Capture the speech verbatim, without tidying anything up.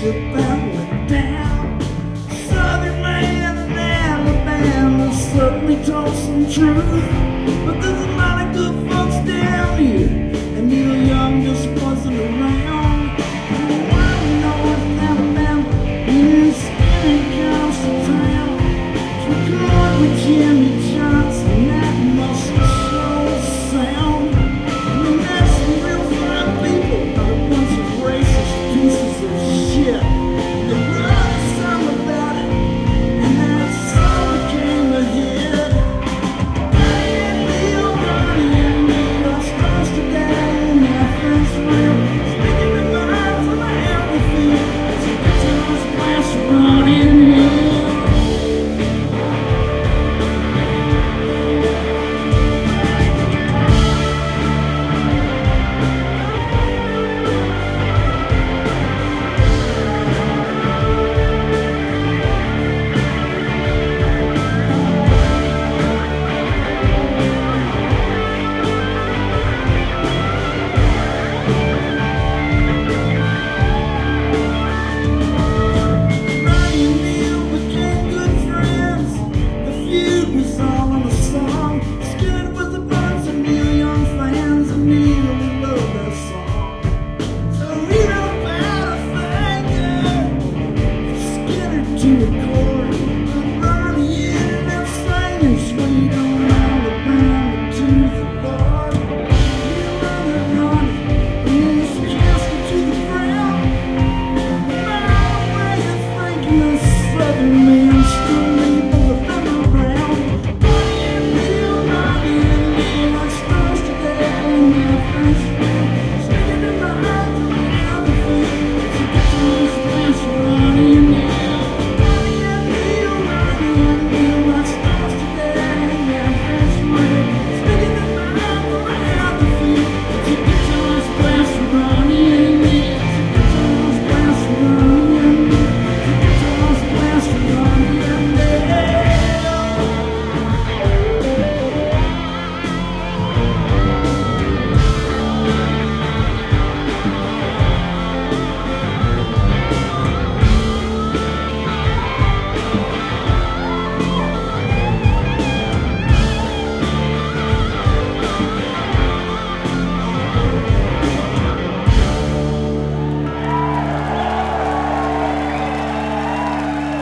shit that went down. Southern man in Alabama certainly told some truth, but there's a lot of good folks down here, and Neil Young just wasn't around. And while we know North Alabama is skinny comes to town to record with Jimmy Johnson, that must show sound. I mean, that's some real fine people, not a bunch of racist pieces of shit.